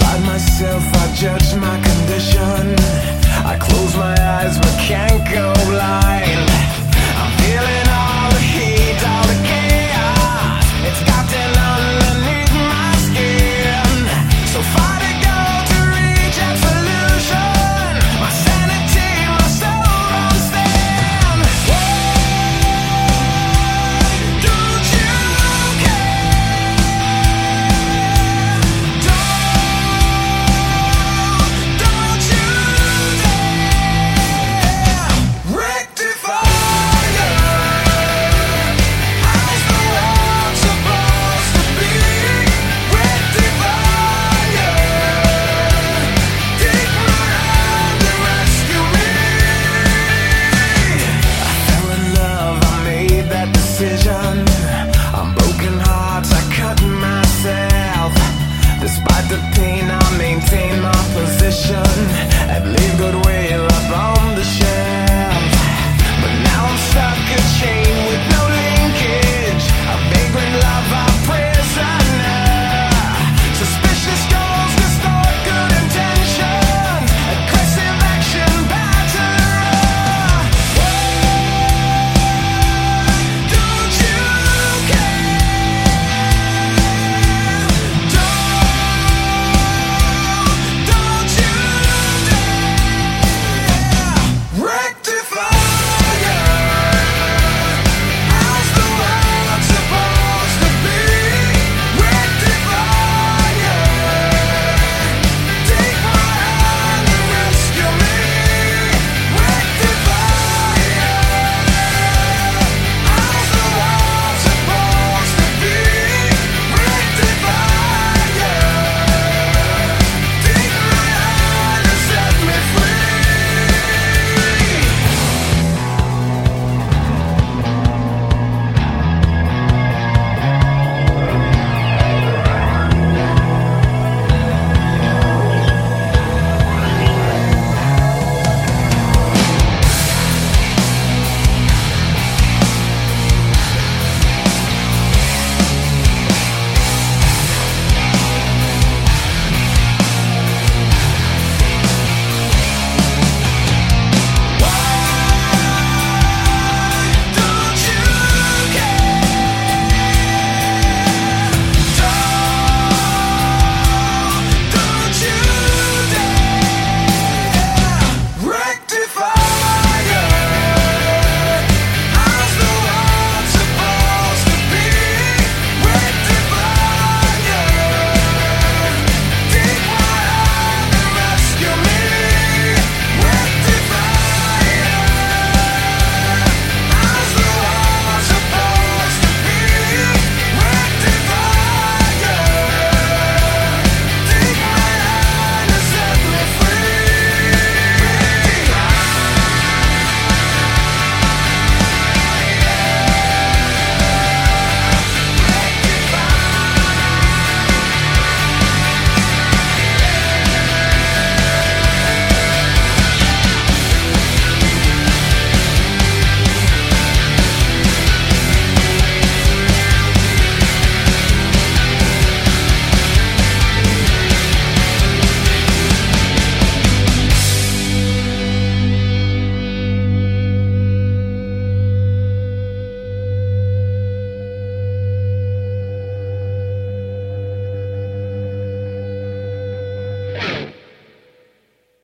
Find myself, I judge my condition. I close my eyes but can't go blind. I'm feeling all the heat, all the chaos. It's gotten underneath my skin. So far to go to reach absolution. My sanity, my soul won't stand. Why don't you care? Don't you dare rectify how's the world supposed to be? Rectify take my hand and rescue me. I fell in love, I made that decision. I'm broken hearts, I cut myself. Despite the pain, I maintain my position and leave goodwill up on the shelf.